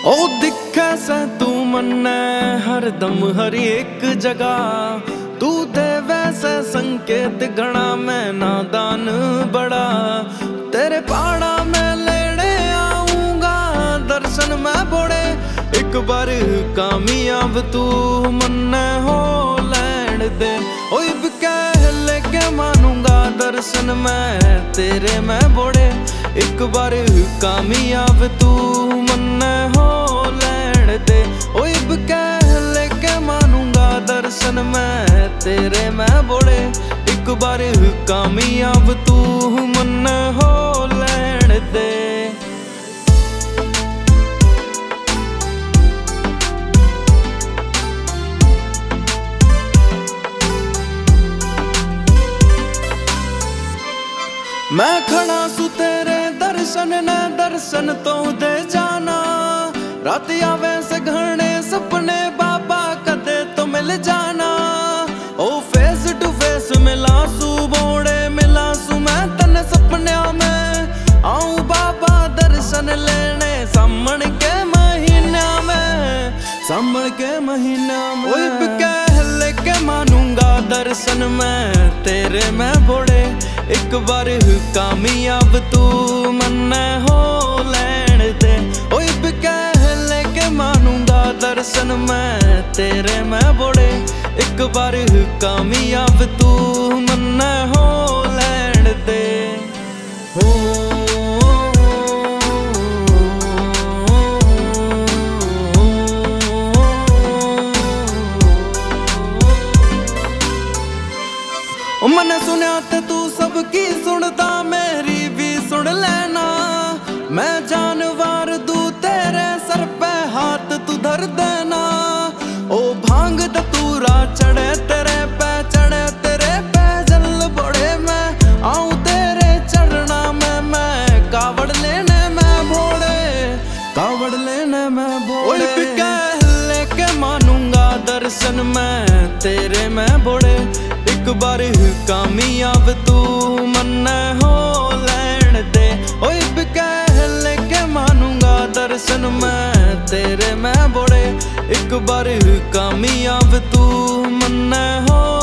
ओ दिखे से तू मन्ने हर दम हर एक जगह, तू दे वैसे संकेत घना मैं नादान बड़ा। तेरे पहाड़ा में लेने आऊंगा दर्शन में बोड़े, एक बार कामयाब तू मन्ने हो लैंड दे। ओ इब कह लेके मानूंगा दर्शन में तेरे में बोड़े, एक बार कामयाब तू मन्ने हो लैंड दे। ओ इब कह लेके मानूंगा दर्शन में तेरे में बोड़े, एक बार कामयाब तू मन्ने हो लैंड दे। मैं खड़ा सु तेरे दर्शन न दर्शन तो दे जाना, रात आवे से घने सपने बाबा कदे तो मिल जाना। ओ फेस टू फेस मिला सु बोड़े मिला सु मैं तन सपने में आऊं बाबा दर्शन लेने सामण के महीना में, सामण के महीना में। ओ इब कह लेके मानूंगा दर्शन में तेरे में बोड़े, एक बार कामयाब तू मन्ने हो लैंड दे। ओ इब कह लेके मानूंगा दर्शन में तेरे में बोड़े, एक बार कामयाब तू मन्ने हो लैंड दे। हो मैंने सुना ते तू सबकी सुनता मेरी भी सुन लेना, मैं जानवर दू तेरे सर पे हाथ तू धर देना। ओ भांग तूरा चढ़े तेरे पे जल बड़े मैं आऊं तेरे चढ़ना में, मैं कावड़ लेने में भोड़े, कावड़ लेने में भोड़े। कह लेके मानूंगा दर्शन में तेरे में बोड़े, एक बार कामयाब तू मन्ने हो लैंड दे। ओ इब कह लेके मानूंगा दर्शन में तेरे में बोड़े, एक बार कामयाब तू मन्ने हो